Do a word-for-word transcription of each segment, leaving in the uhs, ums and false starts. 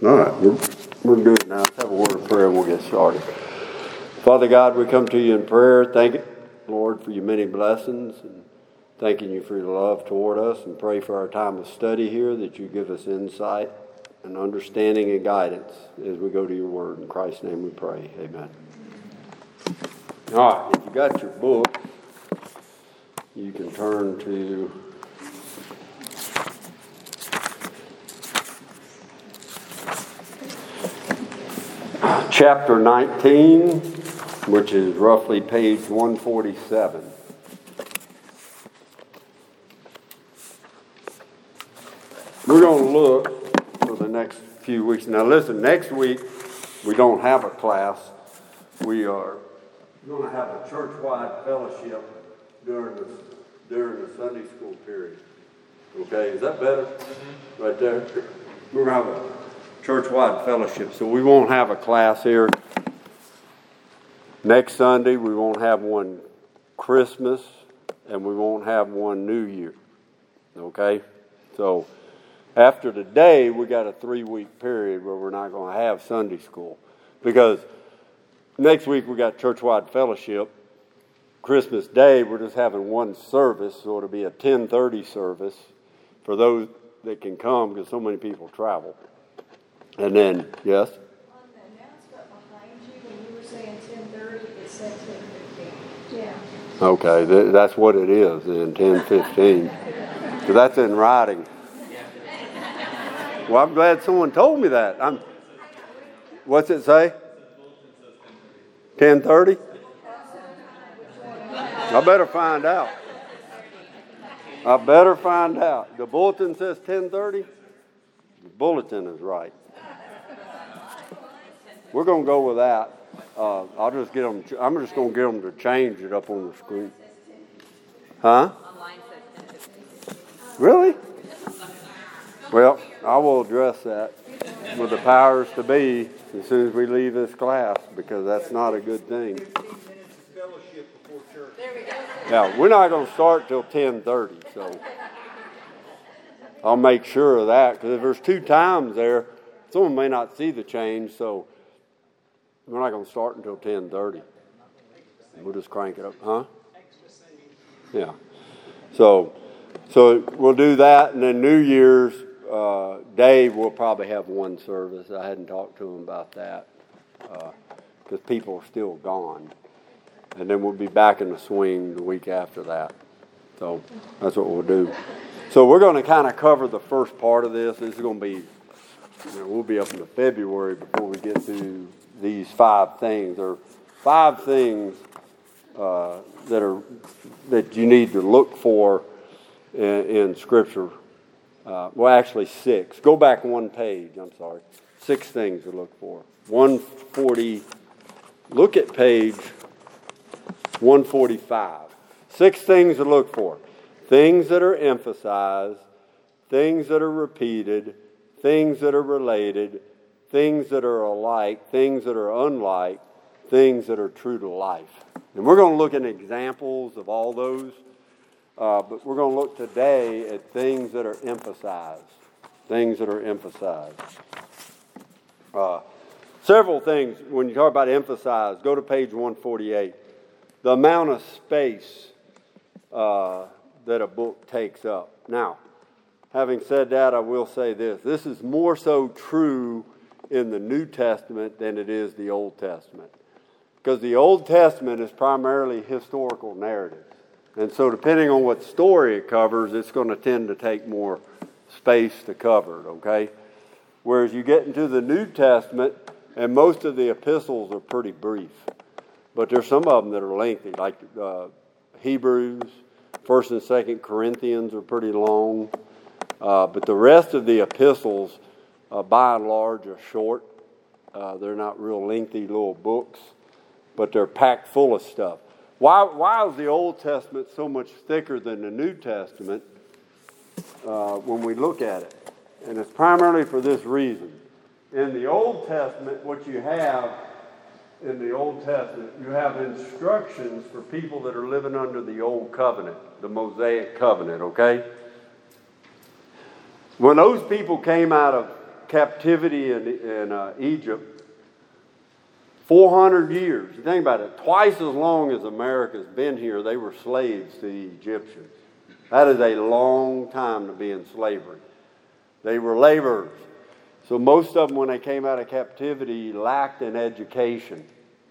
All right, we're, we're good now. Let's have a word of prayer and we'll get started. Father God, we come to you in prayer. Thank you, Lord, for your many blessings, and thanking you for your love toward us, and pray for our time of study here that you give us insight and understanding and guidance as we go to your word. In Christ's name we pray. Amen. All right, if you got your book, you can turn to chapter nineteen, which is roughly page one forty-seven. We're going to look for the next few weeks. Now listen, next week we don't have a class. We are going to have a church-wide fellowship during the, during the Sunday school period. Okay, is that better? Right there? We're going to have a church-wide fellowship, so we won't have a class here. Next Sunday, we won't have one Christmas, and we won't have one New Year. Okay? So after today, we got a three-week period where we're not going to have Sunday school, because next week we got church-wide fellowship. Christmas Day, we're just having one service, so it'll be a ten thirty service for those that can come, because so many people travel. And then, yes? On the announcement behind you, when you were saying ten thirty, it said ten fifteen. Yeah. Okay, th- that's what it is, then, ten fifteen. So that's in writing. Well, I'm glad someone told me that. I'm. What's it say? ten thirty? I better find out. I better find out. The bulletin says ten thirty? The bulletin is right. We're going to go with that. Uh, I'll just get them. I'm just going to get them to change it up on the screen. Huh? Really? Well, I will address that with the powers to be as soon as we leave this class, because that's not a good thing. Yeah, we're not going to start till ten thirty, so I'll make sure of that, because if there's two times there, someone may not see the change, so we're not going to start until ten thirty. We'll just crank it up, huh? Yeah. So, so we'll do that, and then New Year's uh, Day we'll probably have one service. I hadn't talked to them about that because uh, people are still gone, and then we'll be back in the swing the week after that. So that's what we'll do. So we're going to kind of cover the first part of this. This is going to be, you know, we'll be up into February before we get to these five things. There are five things uh, that are that you need to look for in, in Scripture. Uh, well, actually six. Go back one page. I'm sorry. Six things to look for. one forty. Look at page one forty-five. Six things to look for. Things that are emphasized, things that are repeated, things that are related, things that are alike, things that are unlike, things that are true to life. And we're going to look at examples of all those, uh, but we're going to look today at things that are emphasized. Things that are emphasized. Uh, several things, when you talk about emphasized, go to page one forty-eight. The amount of space uh, that a book takes up. Now, having said that, I will say this. This is more so true in the New Testament than it is the Old Testament. Because the Old Testament is primarily historical narrative. And so depending on what story it covers, it's going to tend to take more space to cover it, okay? Whereas you get into the New Testament, and most of the epistles are pretty brief. But there's some of them that are lengthy, like uh, Hebrews, First and Second Corinthians are pretty long. Uh, but the rest of the epistles, uh, by and large, are short. Uh, they're not real lengthy little books, but they're packed full of stuff. Why, why is the Old Testament so much thicker than the New Testament uh, when we look at it? And it's primarily for this reason. In the Old Testament, what you have in the Old Testament, you have instructions for people that are living under the Old Covenant, the Mosaic Covenant, okay? When those people came out of captivity in, in uh, Egypt, four hundred years. You think about it, twice as long as America's been here, they were slaves to the Egyptians. That is a long time to be in slavery. They were laborers. So most of them, when they came out of captivity, lacked an education.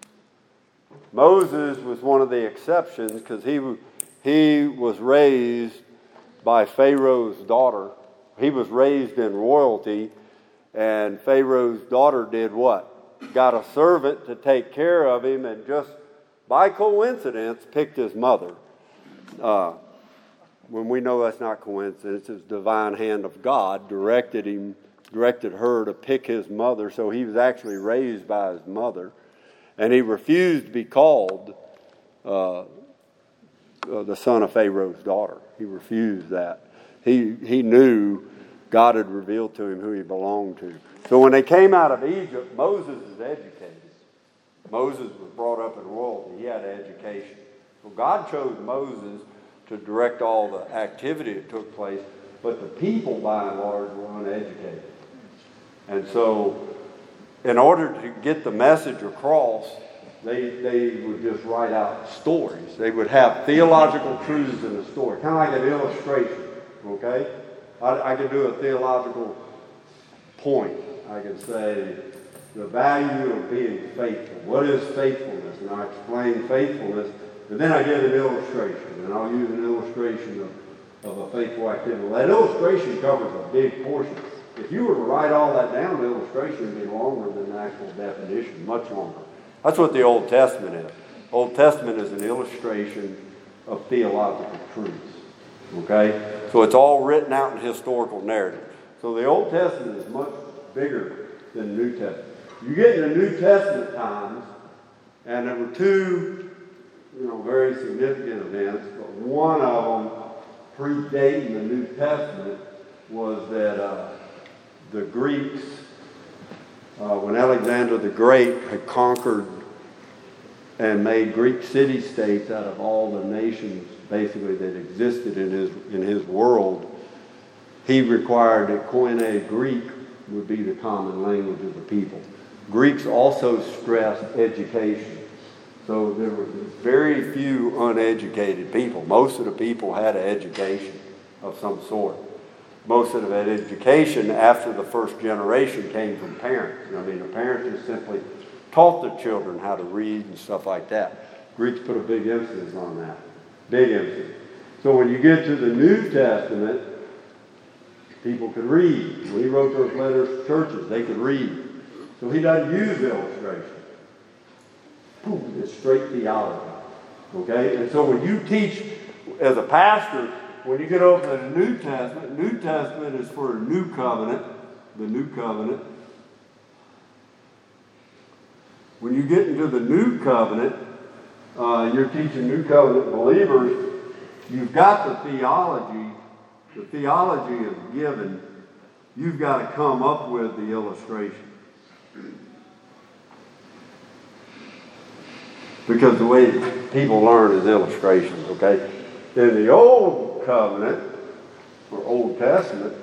Moses was one of the exceptions because he, he was raised by Pharaoh's daughter. He was raised in royalty, and Pharaoh's daughter did what? Got a servant to take care of him, and just by coincidence picked his mother. Uh, when we know that's not coincidence, it's the divine hand of God directed him, directed her to pick his mother, so he was actually raised by his mother. And he refused to be called uh, uh, the son of Pharaoh's daughter. He refused that. He, he knew God had revealed to him who he belonged to. So when they came out of Egypt, Moses is educated. Moses was brought up in royalty. He had an education. So God chose Moses to direct all the activity that took place, but the people, by and large, were uneducated. And so in order to get the message across, they, they would just write out stories. They would have theological truths in a story, kind of like an illustration, okay? I, I could do a theological point. I could say, the value of being faithful. What is faithfulness? And I explain faithfulness, and then I give an illustration, and I'll use an illustration of, of a faithful activity. That illustration covers a big portion. If you were to write all that down, the illustration would be longer than the actual definition, much longer. That's what the Old Testament is. Old Testament is an illustration of theological truths. Okay? So it's all written out in historical narrative. So the Old Testament is much bigger than the New Testament. You get in the New Testament times, and there were two, you know, very significant events, but one of them predating the New Testament was that uh, the Greeks, uh, when Alexander the Great had conquered and made Greek city-states out of all the nations basically that existed in his in his world, he required that Koine Greek would be the common language of the people. Greeks also stressed education. So there were very few uneducated people. Most of the people had an education of some sort. Most of that education after the first generation came from parents. I mean, the parents just simply taught the children how to read and stuff like that. Greeks put a big emphasis on that. Big emphasis. So when you get to the New Testament, people could read. When he wrote those letters to churches, they could read. So he doesn't use illustration. Boom, it's straight theology. Okay? And so when you teach as a pastor, when you get over to the New Testament, New Testament is for a new covenant, the new covenant. When you get into the new covenant, uh, you're teaching new covenant believers, you've got the theology. The theology is given. You've got to come up with the illustration. Because the way people learn is illustrations, okay? In the Old Covenant, or Old Testament,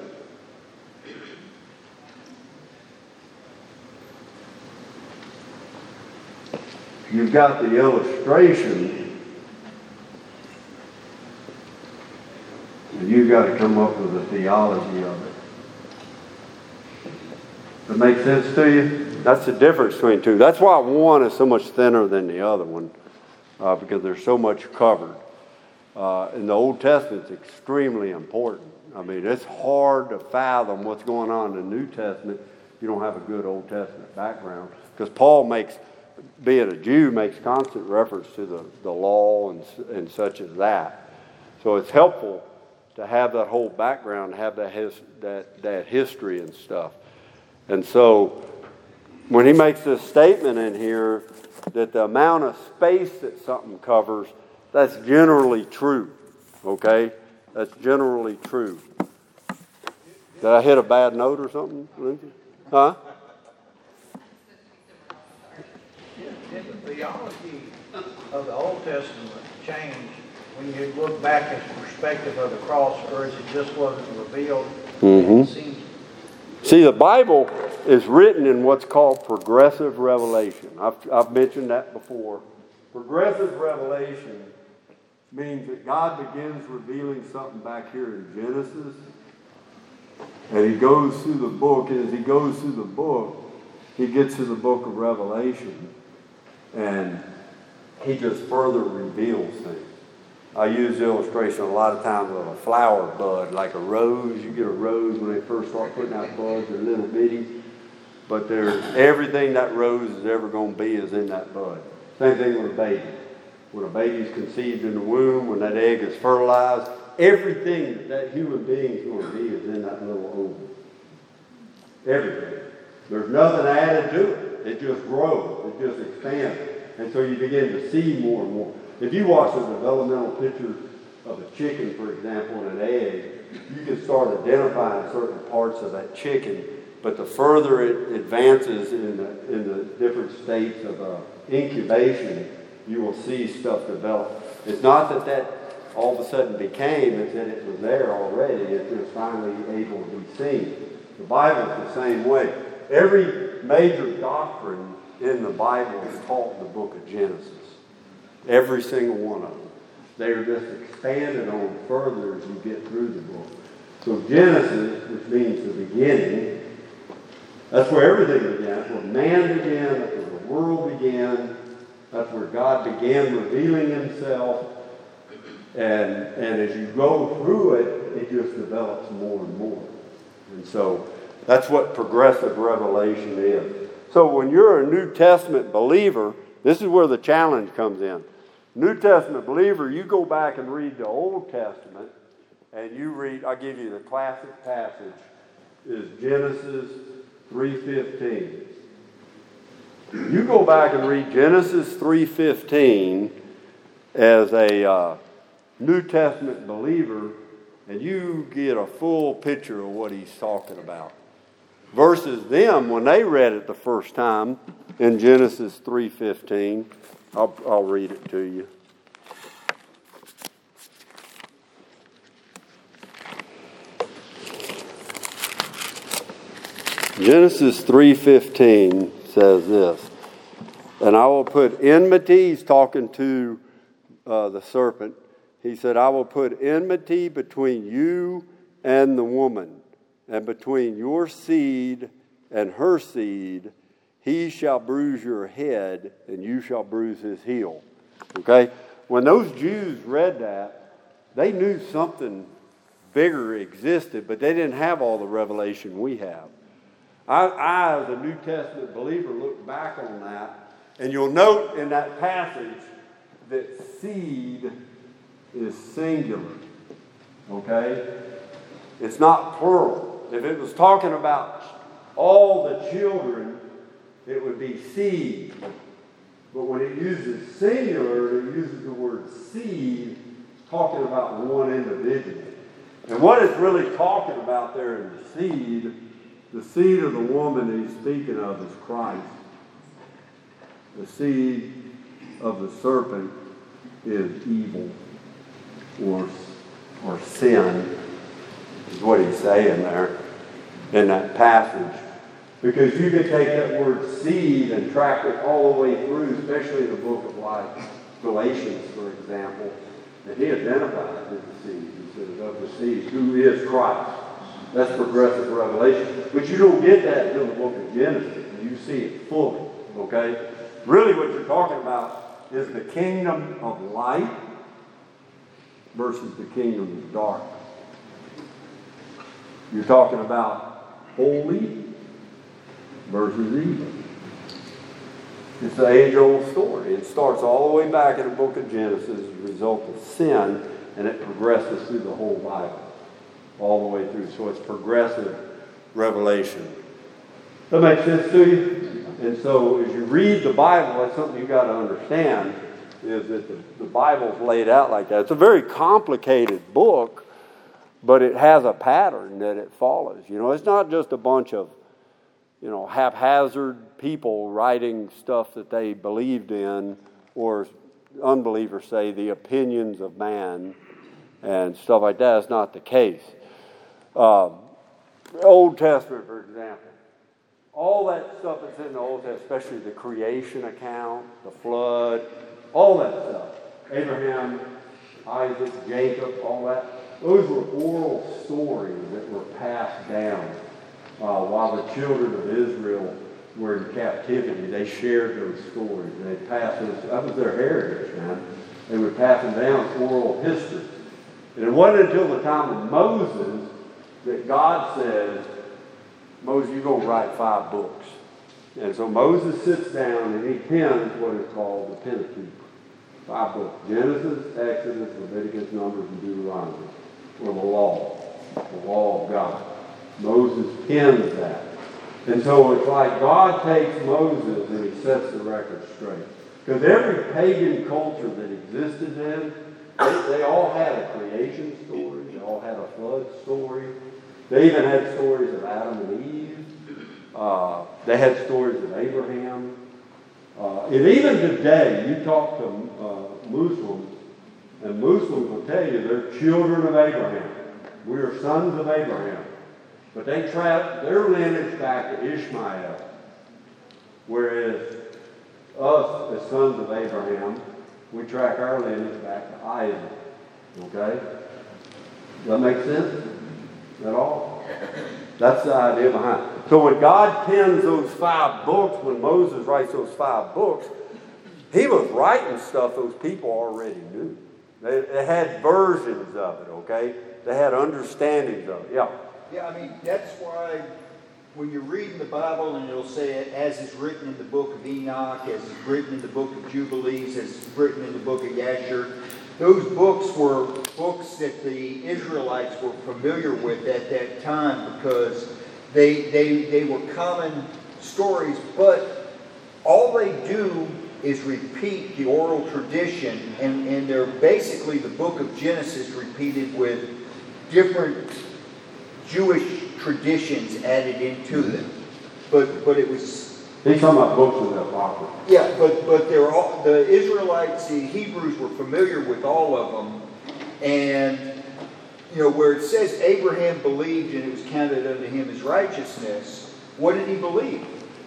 you've got the illustration, and you've got to come up with the theology of it. Does that make sense to you? That's the difference between two. That's why one is so much thinner than the other one, uh, because there's so much covered. Uh, in the Old Testament, it's extremely important. I mean, it's hard to fathom what's going on in the New Testament if you don't have a good Old Testament background. Because Paul makes, being a Jew, makes constant reference to the, the law and, and such as that. So it's helpful to have that whole background, have that, his, that, that history and stuff. And so when he makes this statement in here that the amount of space that something covers, that's generally true, okay? That's generally true. Did I hit a bad note or something, Lindsay? Huh? Did the theology of the Old Testament change when you look back at the perspective of the cross, or is it just wasn't revealed? Mm-hmm. It seems See, the Bible is written in what's called progressive revelation. I've, I've mentioned that before. Progressive revelation means that God begins revealing something back here in Genesis, and he goes through the book, and as he goes through the book, he gets to the book of Revelation, and he just further reveals things. I use the illustration a lot of times of a flower bud, like a rose. You get a rose when they first start putting out buds, they're little bitty, but there's everything that rose is ever going to be is in that bud. Same thing with a baby. When a baby's conceived in the womb, when that egg is fertilized, everything that that human being's going to be is in that little oval. Everything. There's nothing added to it. It just grows. It just expands. And so you begin to see more and more. If you watch a developmental picture of a chicken, for example, and an egg, you can start identifying certain parts of that chicken. But the further it advances in the, in the different states of uh, incubation, you will see stuff develop. It's not that that all of a sudden became, it's that it was there already. It's just finally able to be seen. The Bible is the same way. Every major doctrine in the Bible is taught in the book of Genesis. Every single one of them. They are just expanded on further as you get through the book. So Genesis, which means the beginning, that's where everything began. That's where man began. That's where the world began. That's where God began revealing himself. And, and as you go through it, it just develops more and more. And so that's what progressive revelation is. So when you're a New Testament believer, this is where the challenge comes in. New Testament believer, you go back and read the Old Testament, and you read, I'll give you the classic passage, is Genesis three fifteen. You go back and read Genesis three fifteen as a uh, New Testament believer, and you get a full picture of what he's talking about. Versus them, when they read it the first time in Genesis three fifteen, I'll, I'll read it to you. Genesis three fifteen says this, and I will put enmity, he's talking to uh, the serpent, he said, I will put enmity between you and the woman, and between your seed and her seed. He shall bruise your head, and you shall bruise his heel. Okay? When those Jews read that, they knew something bigger existed, but they didn't have all the revelation we have. I, I, as a New Testament believer, look back on that, and you'll note in that passage that seed is singular. Okay? It's not plural. If it was talking about all the children, it would be seed. But when it uses singular, it uses the word seed, talking about one individual. And what it's really talking about there in the seed, the seed of the woman he's speaking of is Christ. The seed of the serpent is evil or, or sin, is what he's saying there in that passage. Because you can take that word seed and track it all the way through, especially the book of life, Galatians, for example, and he identifies with the seed. He says, of the seed, who is Christ. That's progressive revelation. But you don't get that until the book of Genesis. You see it fully, okay? Really what you're talking about is the kingdom of light versus the kingdom of dark. You're talking about holy versus evil. It's the age-old story. It starts all the way back in the book of Genesis as a result of sin, and it progresses through the whole Bible, all the way through. So it's progressive revelation. That makes sense to you? And so as you read the Bible, that's something you've got to understand, is that the, the Bible's laid out like that. It's a very complicated book, but it has a pattern that it follows. You know, it's not just a bunch of, you know, haphazard people writing stuff that they believed in, or unbelievers say the opinions of man and stuff like that. It's not the case. Uh, Old Testament, for example. All that stuff that's in the Old Testament, especially the creation account, the flood, all that stuff. Abraham, Isaac, Jacob, all that. Those were oral stories that were passed down uh, while the children of Israel were in captivity. They shared those stories. They passed those. That was their heritage, man. They would pass them down oral history. And it wasn't until the time of Moses that God said, Moses, you're going to write five books. And so Moses sits down and he pens what is called the Pentateuch. Five books. Genesis, Exodus, Leviticus, Numbers, and Deuteronomy. Or the law. The law of God. Moses pens that. And so it's like God takes Moses and he sets the record straight. Because every pagan culture that existed then, they, they all had a creation story. They all had a flood story. They even had stories of Adam and Eve. Uh, they had stories of Abraham. Uh, and even today, you talk to uh, Muslims, and Muslims will tell you they're children of Abraham. We are sons of Abraham. But they track their lineage back to Ishmael. Whereas us, as sons of Abraham, we track our lineage back to Isaac. Okay? Does that make sense? At all? That's the idea behind it. So when God pens those five books, when Moses writes those five books, he was writing stuff those people already knew. They, they had versions of it, okay? They had understandings of it. Yeah. Yeah, I mean, that's why when you're reading the Bible and it'll say it as is written in the book of Enoch, as is written in the book of Jubilees, as is written in the book of Yasher, those books were books that the Israelites were familiar with at that time because they, they, they were common stories, but all they do is repeat the oral tradition, and, and they're basically the book of Genesis repeated with different Jewish traditions added into them. But but it was... He's talking about books of the Apocrypha. Yeah, but, but they're all, the Israelites, the Hebrews were familiar with all of them. And, you know, where it says Abraham believed and it was counted unto him as righteousness, what did he believe?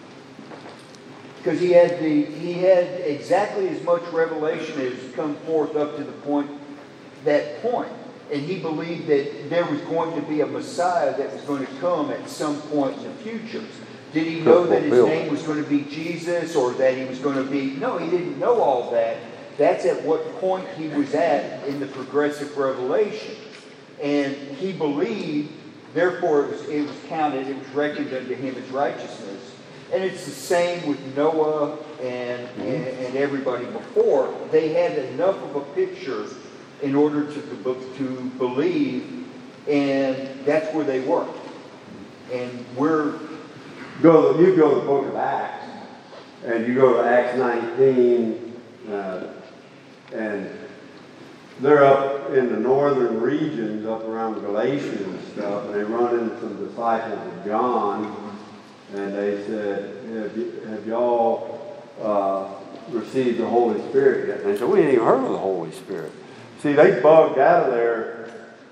Because he had the he had exactly as much revelation as come forth up to the point, that point. And he believed that there was going to be a Messiah that was going to come at some point in the future. Did he know that his name was going to be Jesus or that he was going to be... No, he didn't know all that. That's at what point he was at in the progressive revelation. And he believed, therefore it was, it was counted, it was reckoned unto him as righteousness. And it's the same with Noah and, and, and everybody before. They had enough of a picture in order to, to believe, and that's where they were. And we're... Go, you go to the book of Acts, and you go to Acts nineteen, uh, and they're up in the northern regions, up around Galatia and stuff, and they run into some disciples of John, and they said, have, y- have y'all uh, received the Holy Spirit yet? And they said, we ain't even heard of the Holy Spirit. See, they bugged out of there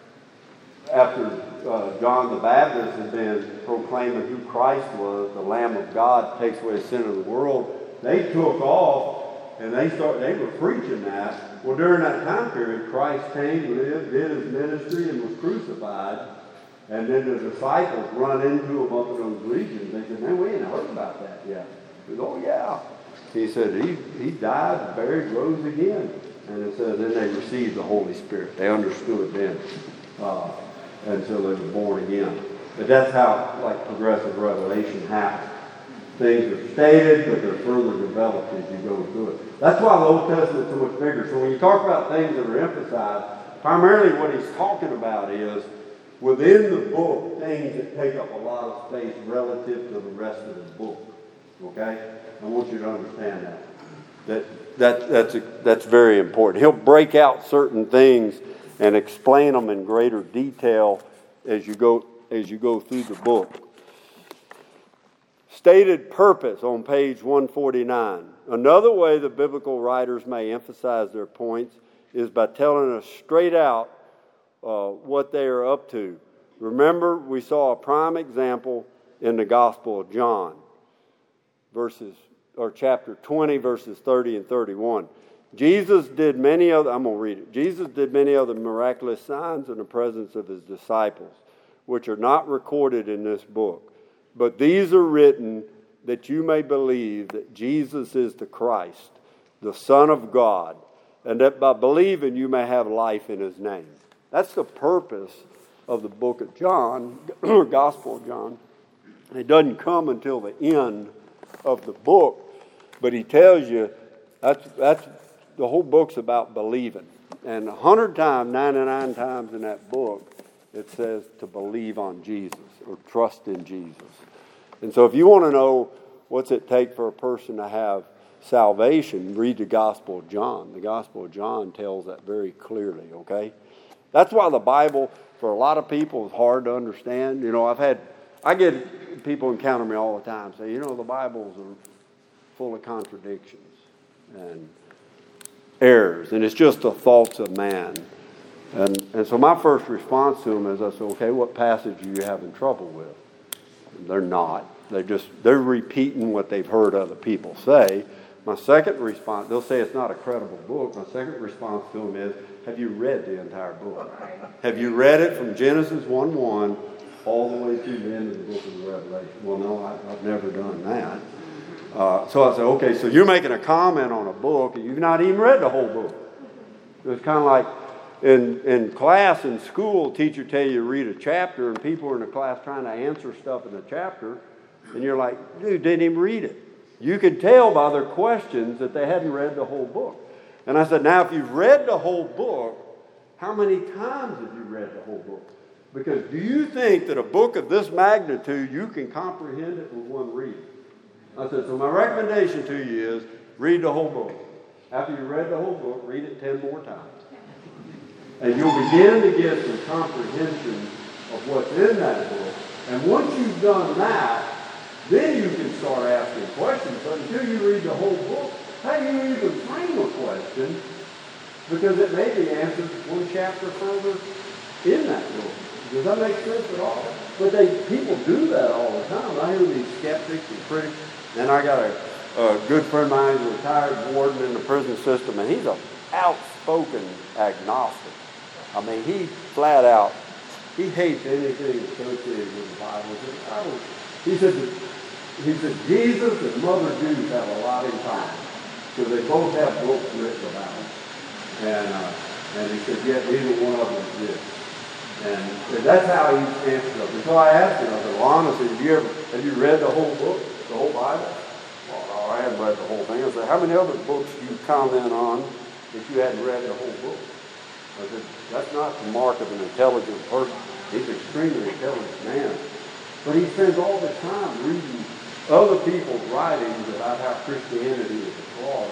after uh, John the Baptist had been proclaiming who Christ was, the Lamb of God takes away the sin of the world. They took off and they start. They were preaching that. Well, during that time period, Christ came, lived, did his ministry, and was crucified. And then the disciples run into him up in those regions. They said, man, we ain't heard about that yet. He said, oh, yeah. He said, he, he died, buried, rose again. And it says, then they received the Holy Spirit. They understood then. Uh, until they were born again. But that's how, like, progressive revelation happens. Things are stated, but they're further developed as you go through it. That's why the Old Testament is so much bigger. So when you talk about things that are emphasized, primarily what he's talking about is, within the book, things that take up a lot of space relative to the rest of the book. Okay? I want you to understand that. That, that that's, a, that's very important. He'll break out certain things and explain them in greater detail as you go as you go through the book. Stated purpose on page one forty-nine. Another way the biblical writers may emphasize their points is by telling us straight out uh, what they are up to. Remember, we saw a prime example in the Gospel of John, verses or chapter twenty, verses thirty and thirty-one. Jesus did many other, I'm going to read it. Jesus did many other miraculous signs in the presence of his disciples, which are not recorded in this book. But these are written that you may believe that Jesus is the Christ, the Son of God, and that by believing you may have life in his name. That's the purpose of the book of John, or Gospel of John. It doesn't come until the end of the book, but he tells you that's that's the whole book's about believing. And a hundred times, ninety-nine times in that book, it says to believe on Jesus or trust in Jesus. And so if you want to know what's it take for a person to have salvation, read the Gospel of John. The Gospel of John tells that very clearly, okay? That's why the Bible, for a lot of people, is hard to understand. You know, I've had, I get people encounter me all the time, say, you know, the Bible's are full of contradictions and errors, and it's just the thoughts of man. And and so my first response to them is, I say, okay, what passage are you having trouble with? And they're not. They're just, they're repeating what they've heard other people say. My second response, they'll say it's not a credible book. My second response to them is, have you read the entire book? Have you read it from Genesis one one all the way through the end of the book of the Revelation? Well, no, I, I've never done that. Uh, so I said, okay, so you're making a comment on a book and you've not even read the whole book. It's kind of like in in class in school, teacher tell you to read a chapter and people are in the class trying to answer stuff in the chapter, and you're like, dude, didn't even read it. You could tell by their questions that they hadn't read the whole book. And I said, now if you've read the whole book, how many times have you read the whole book? Because do you think that a book of this magnitude, you can comprehend it with one reading? I said, so my recommendation to you is read the whole book. After you read the whole book, read it ten more times. And you'll begin to get some comprehension of what's in that book. And once you've done that, then you can start asking questions. But until you read the whole book, how do you even frame a question? Because it may be answered one chapter further in that book. Does that make sense at all? But they people do that all the time. I hear these skeptics and critics. And I got a, a good friend of mine, a retired warden in the prison system, and he's an outspoken agnostic. I mean, he flat out, he hates anything associated with the Bible. He said, he said, Jesus and Mother Jews have a lot in common. So they both have books written about them. And, uh, and he said, yet neither one of them exists. And, and that's how he answered up. And so I asked him, I said, well, honestly, have you ever, have you read the whole book, the whole Bible? Well, I haven't read the whole thing. I said, how many other books do you comment on if you hadn't read the whole book? I said, that's not the mark of an intelligent person. He's an extremely intelligent man. But he spends all the time reading other people's writings about how Christianity is a fraud.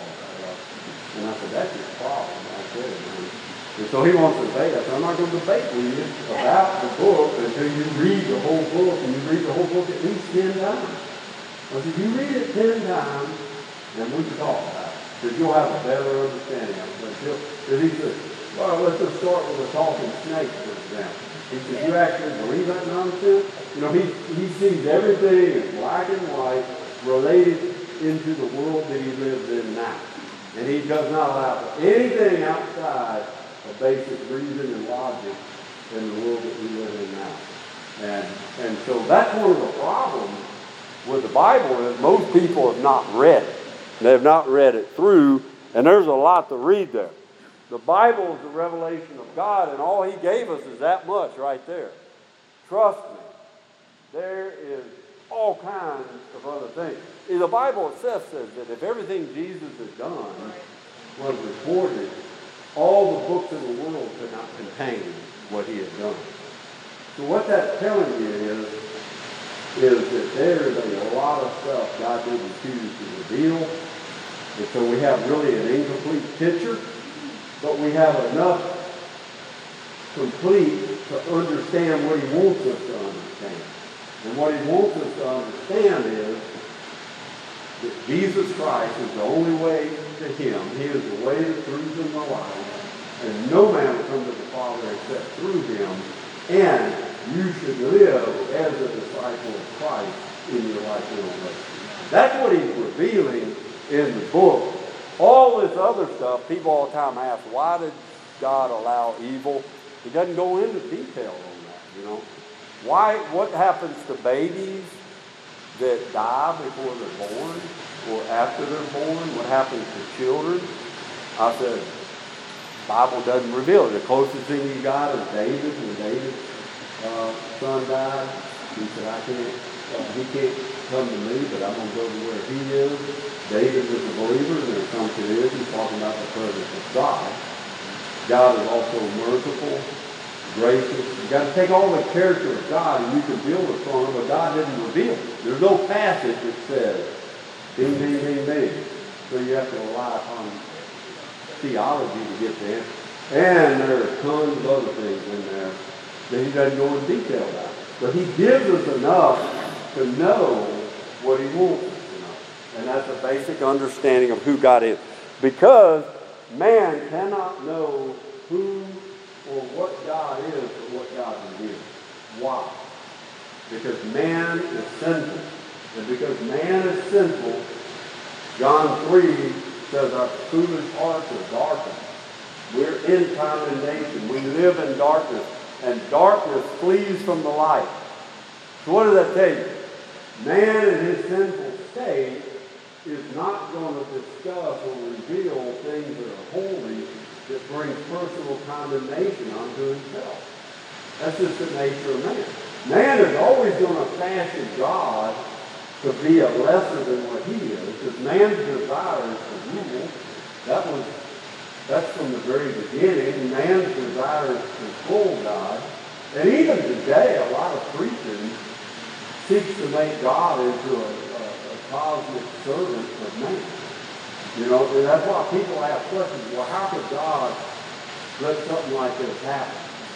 And I said, that's your problem. I said, man. And so he wants to debate. I said, I'm not going to debate with you about the book until you read the whole book, and you read the whole book at least ten times. I said, you read it ten times, and we can talk about it. Because you'll have a better understanding of it. Because he said, well, let's just start with a talking snake, for example. He said, you actually believe that nonsense? You know, he, he sees everything in black and white related into the world that he lives in now. And he does not allow for anything outside of basic reason and logic in the world that we live in now. And, and so that's one of the problems with the Bible is most people have not read it. They have not read it through, and there's a lot to read there. The Bible is the revelation of God, and all he gave us is that much right there. Trust me. There is all kinds of other things. The Bible itself says that if everything Jesus has done was recorded, all the books in the world could not contain what he had done. So what that's telling you is, is that there is a lot of stuff God didn't choose to reveal. And so we have really an incomplete picture, but we have enough complete to understand what he wants us to understand. And what he wants us to understand is that Jesus Christ is the only way to him. He is the way, the truth, and the life. And no man will come to the Father except through him. And you should live as a disciple of Christ in your life in a way. That's what he's revealing in the book. All this other stuff, people all the time ask, why did God allow evil? He doesn't go into detail on that, you know. Why? What happens to babies that die before they're born or after they're born? What happens to children? I said, the Bible doesn't reveal it. The closest thing you got is David. When David's uh, son died, he said, I can't, uh, he can't come to me, but I'm going to go to where he is. David was a believer, and there's something it is. He's talking about the presence of God. God is also merciful, gracious. You've got to take all the character of God and you can build upon it, but God didn't reveal it. There's no passage that says, ding, ding, ding, ding. So you have to rely upon theology to get there. And there are tons of other things in there that he doesn't go in detail about. But he gives us enough to know what he wants us to know. And that's a basic understanding of who God is. Because man cannot know who or what God is or what God reveals. Why? Because man is sinful. And because man is sinful, John three says our foolish hearts are darkened. We're in condemnation. We live in darkness. And darkness flees from the light. So what does that tell you? Man in his sinful state is not going to discuss or reveal things that are holy that brings personal condemnation onto himself. That's just the nature of man. Man is always going to fashion God to be a lesser than what he is, because man's desire is to rule. That was, that's from the very beginning. Man's desire is to control God. And even today, a lot of preaching seeks to make God into a, a, a cosmic servant of man. You know, and that's why people ask questions, well, how could God let something like this happen?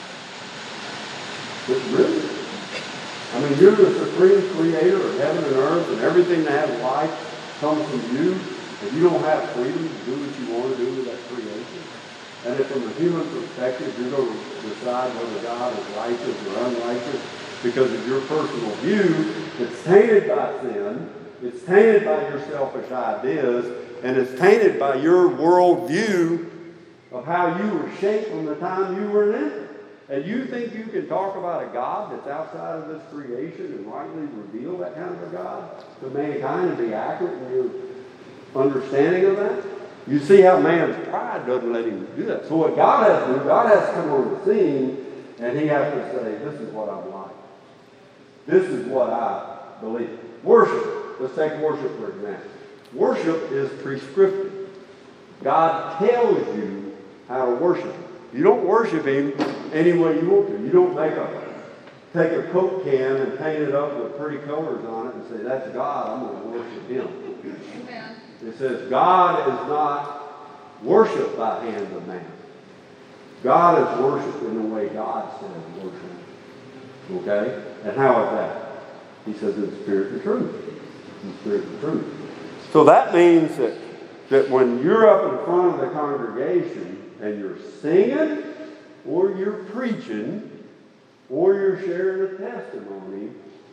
But really, I mean, you're the supreme creator of heaven and earth, and everything that has life comes from you, and you don't have freedom to do what you want to do with that creation. And if from a human perspective, you're going to decide whether God is righteous or unrighteous because of your personal view, it's tainted by sin, it's tainted by your selfish ideas, and it's tainted by your world view of how you were shaped from the time you were an infant. And you think you can talk about a God that's outside of this creation and rightly reveal that kind of a God to mankind and be accurate in your understanding of that? You see how man's pride doesn't let him do that. So what God has to do, God has to come on the scene, and he has to say, this is what I'm like. This is what I believe. Worship. Let's take worship for example. Worship is prescriptive. God tells you how to worship him. You don't worship him any way you want to. You don't make a take a Coke can and paint it up with pretty colors on it and say, that's God, I'm going to worship him. Amen. It says God is not worshipped by hands of man. God is worshipped in the way God says worship. Okay? And how is that? He says in spirit and truth. In spirit and truth. So that means that, that when you're up in front of the congregation and you're singing or you're preaching or you're sharing a testimony,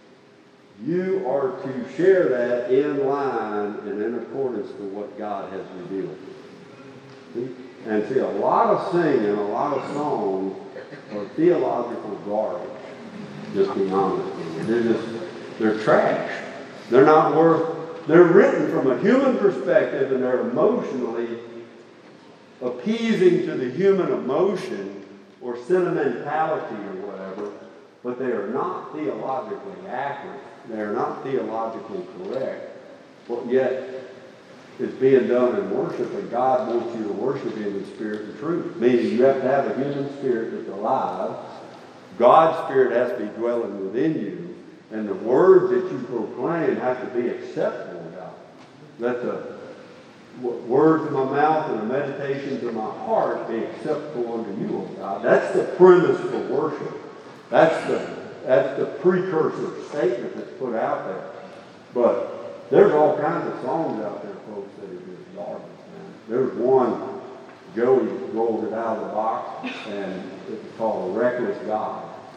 you are to share that in line and in accordance to what God has revealed. See? And see, a lot of singing, a lot of songs are theological garbage. Just being honest with you. They're just, they're trash. They're not worth, they're written from a human perspective and they're emotionally appeasing to the human emotion or sentimentality or whatever, but they are not theologically accurate. They are not theologically correct. But yet, it's being done in worship, and God wants you to worship him in spirit and truth. Meaning you have to have a human spirit that's alive. God's spirit has to be dwelling within you, and the words that you proclaim have to be acceptable to God. Let the words of my mouth and the meditations of my heart be acceptable unto you, O God. That's the premise for worship. That's the that's the precursor statement that's put out there. But there's all kinds of songs out there, folks, that are just garbage, man. There's one, Joey rolled it out of the box, and it's called A Reckless God.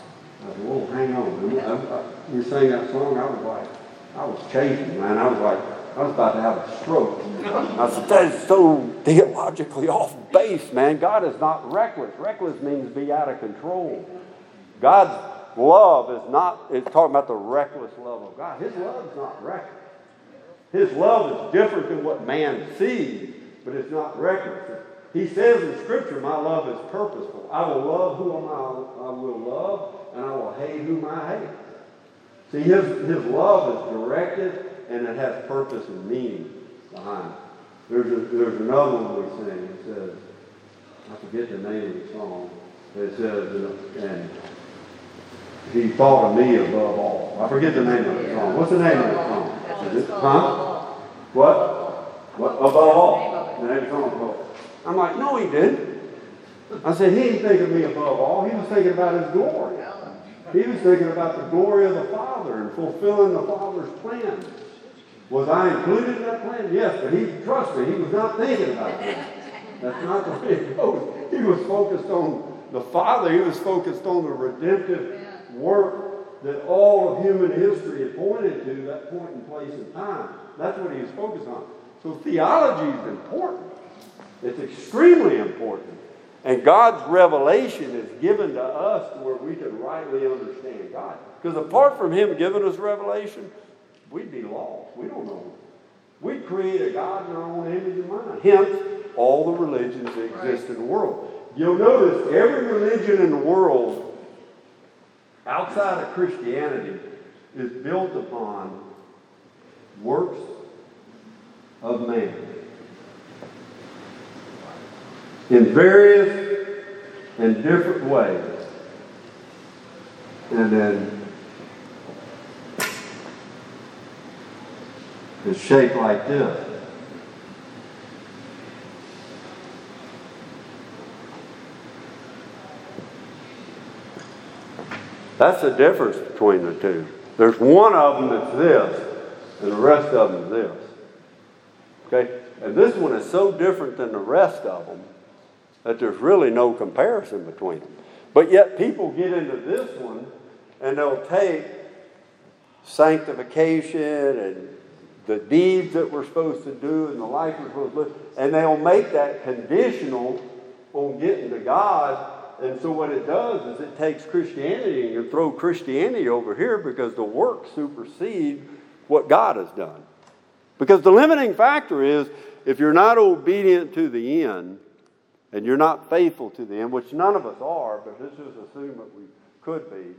I said, whoa, hang on. I, I, we sang that song, I was like, I was chafing, man. I was like, I was about to have a stroke. I said, that is so theologically off base, man. God is not reckless. Reckless means be out of control. God's love is not, it's talking about the reckless love of God. His love is not reckless. His love is different than what man sees, but it's not reckless. He says in Scripture, my love is purposeful. I will love whom I, I will love, and I will hate whom I hate. See, his, his love is directed, and it has purpose and meaning behind it. There's, a, there's another one we sing. It says, I forget the name of the song. It says, and he thought of me above all. I forget the name of the song. What's the name of the song? Is it, huh? What? What? Above all. The name of the song is above all. I'm like, no, he didn't. I said, he didn't think of me above all. He was thinking about his glory. He was thinking about the glory of the Father and fulfilling the Father's plan. Was I included in that plan? Yes, but he, trust me, he was not thinking about that. That's not the way it goes. He was focused on the Father. He was focused on the redemptive work that all of human history had pointed to, that point in place in time. That's what he was focused on. So theology is important. It's extremely important. And God's revelation is given to us where we can rightly understand God. Because apart from him giving us revelation, we'd be lost. We don't know. We'd create a God in our own image and mind. Hence, all the religions that exist in the world. You'll notice every religion in the world outside of Christianity is built upon works of man. In various and different ways. And then it's shaped like this. That's the difference between the two. There's one of them that's this, and the rest of them is this. Okay? And this one is so different than the rest of them that there's really no comparison between them. But yet people get into this one, and they'll take sanctification and the deeds that we're supposed to do and the life we're supposed to live, and they'll make that conditional on getting to God. And so what it does is it takes Christianity and you throw Christianity over here because the works supersede what God has done. Because the limiting factor is if you're not obedient to the end and you're not faithful to the end, which none of us are, but let's just assume that we could be,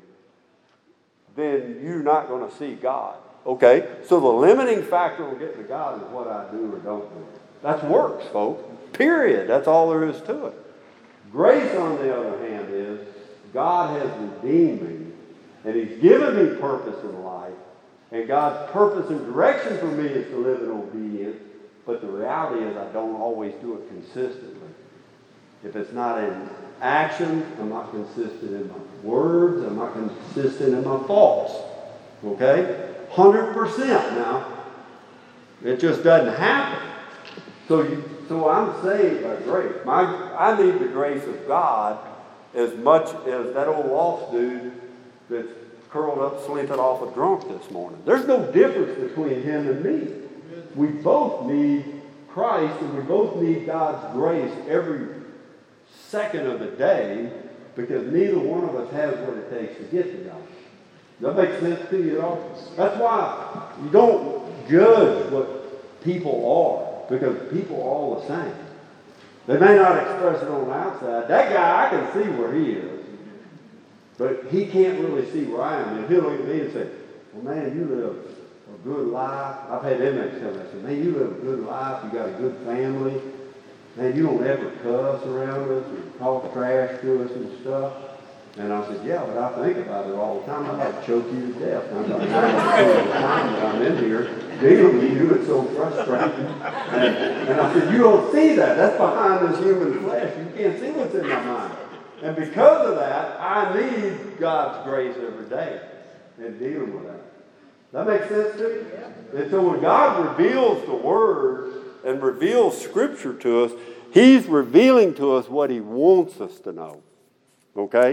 then you're not going to see God. Okay? So the limiting factor on getting to God is what I do or don't do. That's works, folks. Period. That's all there is to it. Grace, on the other hand, is God has redeemed me, and he's given me purpose in life, and God's purpose and direction for me is to live in obedience, but the reality is I don't always do it consistently. If it's not in action, I'm not consistent in my words, I'm not consistent in my thoughts. Okay? one hundred percent now. It just doesn't happen. So you So I'm saved by grace. My, I need the grace of God as much as that old lost dude that's curled up, slinted off a drunk this morning. There's no difference between him and me. We both need Christ, and we both need God's grace every second of the day, because neither one of us has what it takes to get to God. Does that make sense to you at all? That's why you don't judge what people are, because people are all the same. They may not express it on the outside. That guy, I can see where he is, but he can't really see where I am. And he'll look at me and say, well, man, you live a good life. I've had them make tell me, I said, man, you live a good life. You got a good family. Man, you don't ever cuss around us or talk trash to us and stuff. And I said, yeah, but I think about it all the time. I'd like to choke you to death. I'm like, the time that I'm in here dealing with you, it's so frustrating. And, and I said, you don't see that. That's behind this human flesh. You can't see what's in my mind. And because of that, I need God's grace every day in dealing with that. That makes sense to you? And so when God reveals the Word and reveals Scripture to us, He's revealing to us what He wants us to know. Okay?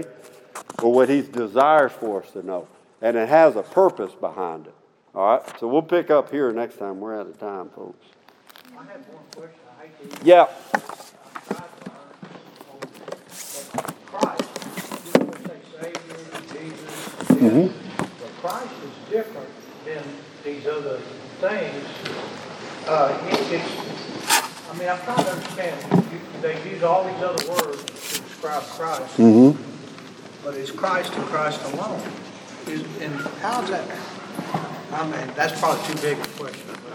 but what he desires for us to know. And it has a purpose behind it. All right? So we'll pick up here next time. We're out of time, folks. I have one question. I hate to. Yeah. Christ, you would say Savior, Jesus, Mm-hmm. but Christ is different than these other things. Uh, he, it's, I mean, I'm trying to understand. You, they use all these other words to describe Christ, Mm-hmm. but it's Christ and Christ alone. Is, and how's that? I mean, that's probably too big a question. But